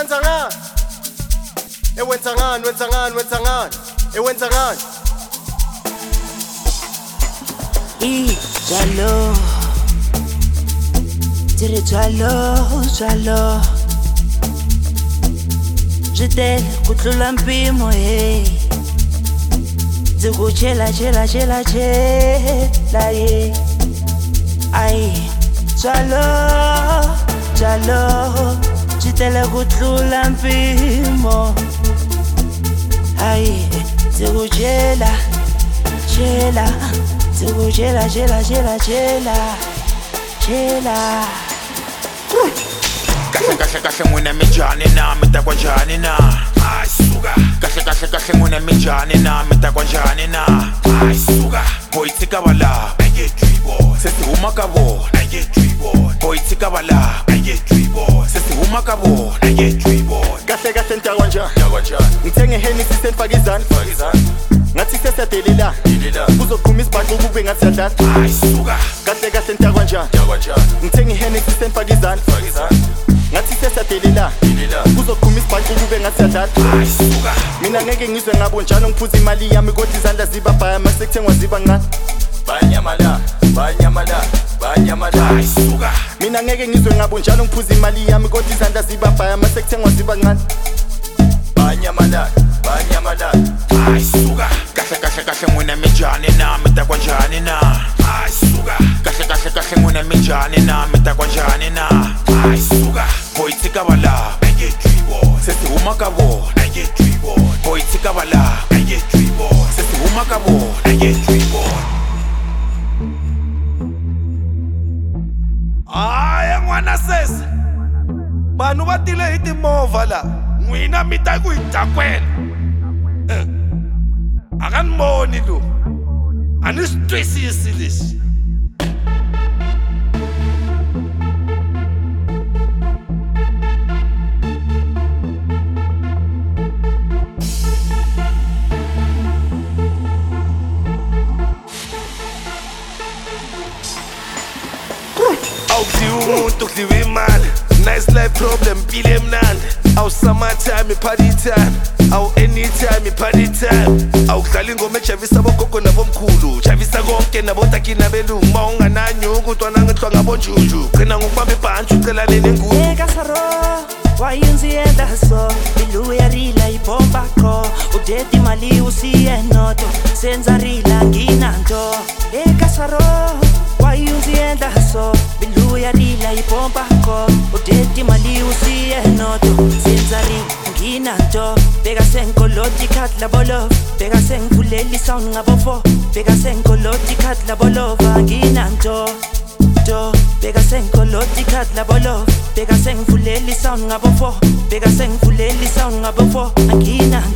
wenzangani wenzangani Jalo Dire jalo Jitele kutlula mpimo hey Zikuchela ye Ai Jalo Jitele kutlula mpimo Ai Zikuchela Kahle ngune mijani na mita kwanjani na Aisuka Kahle ngune mijani na mita kwanjani na Aisuka Boyitsika bala Ayetwibo Sesi umakabo Ayetwibo Boyitsika bala Ayetwibo Sesi umakabo Ayetwibo Kahle nta kwanja Ngithenge Hennessy senfaka izandla Ngathi sesadelela Uzoqhuma isibhaxu kube ngathi yadlala Aisuka Kahle nta kwanja Ngithenge Hennessy senfaka izandla Ngathi sesadelela Uzoqhuma isibhaxu kube ngathi yadlala Aisuka Mina ngeke ngizwe ngabo njalo ngiphuza imali yami kodwa izandla zibabhaya mase kuthengwa ziba ngani Banyamala Aisuka Mina ngeke ngizwe ngabo njalo ngiphuza imali yami kodwa izandla zibabhaya mase kuthengwa ziba ngani Banyamala Aisuka Kahle ngune mijani na mita kwanjani na Aisuka Kahle ngune mijani na mita kwanjani na Aisuka Boyitsika bala Ayetwibo Sesi umakabo Ayetwibo Boyitsika bala Ayetwibo Sesi umakabo Ayetwibo Ngwana sesi Vanhu va tile hi timovha la N'wina mi ta ku hi takwela A nga ni voni lowu A ni swi twisisi leswi Awudliwi umuntu kudliwa imali Nice life problem pile mnandi Awu summertime party time Awu anytime party time Awudlala ingoma ejavisa abogogo nabomkhulu Javisa konke nabotaki nabelungu Ma ungananyuku ntwana ngihlwa ngabonjuju Qina ngokubamba ibhanju ucelane nengubo Kasaro wayunzienda so Biluya rila ibomba ko Udeti mali usiye noto Senza rila nginanto Kasaro wayunzienda so Biluya rila ibomba ko Udeti mali usiye noto Senza rila nginanto Beka senkoloti katla bolo Beka senkuleli sound ngabofo Beka senkoloti katla bolo Nginanto Beka senkoloti katla bolo Beka sengivuleli sound ngabofo Beka sengivuleli sound ngabofo Angina